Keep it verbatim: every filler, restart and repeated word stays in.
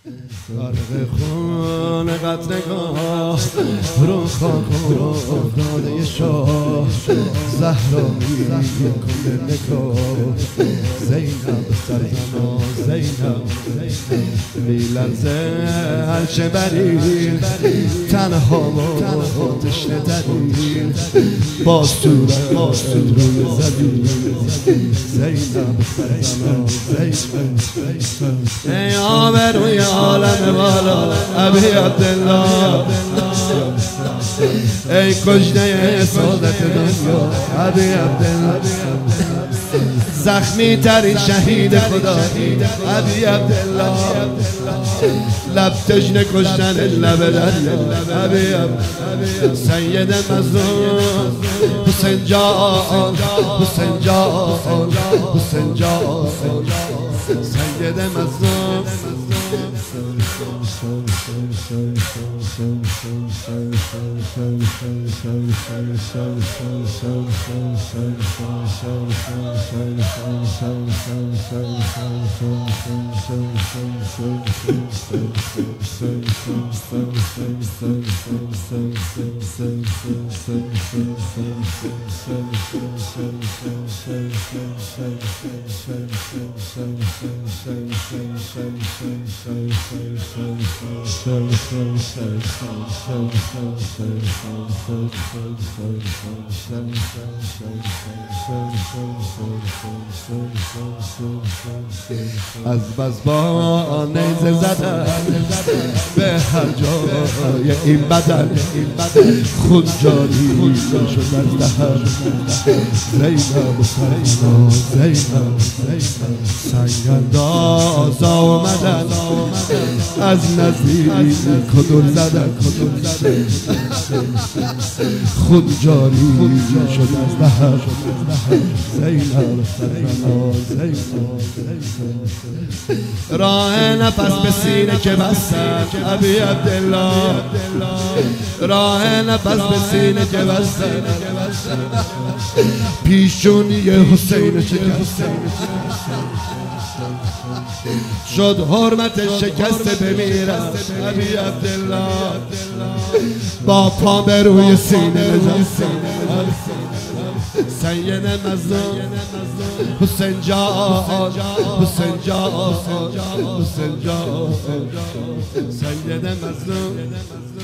غرق خون قطرگاه رو خاک افتاده شاه زهرا میکنه نگاه زینب سرزنا زینب میلرزه عرش بریر تنها و تشنه دریر با صورت روی زمین زینب سرزنا زینب ای آبروی عالم بالا ابی عبدالله ای کشته سعادت دنیا ابی عبدالله زخمی ترین شهید خدا ابی عبدالله لب تشنه کشتن لب دریا ابی عبدالله سید مظلوم حسین جان حسین جان حسین جان سید مظلوم از بس با نیزه زدن به هر جای این بدن خود جاری شد از دهن زینب سرزنا زینب سنگ انداز آمدن از نزدیک کدوم زدن خود جاری شد از دهن زینب سرزنا زینب راه نفس به سینه که بستن ابی عبدالله راه نفس به سینه که بستن پیشونی حسین شکستن شد حرمت شکسته بمیرم ابی عبدالله با پا به روی سینه نشستن سید مظلوم حسین جان حسین جان حسین جان سید مظلوم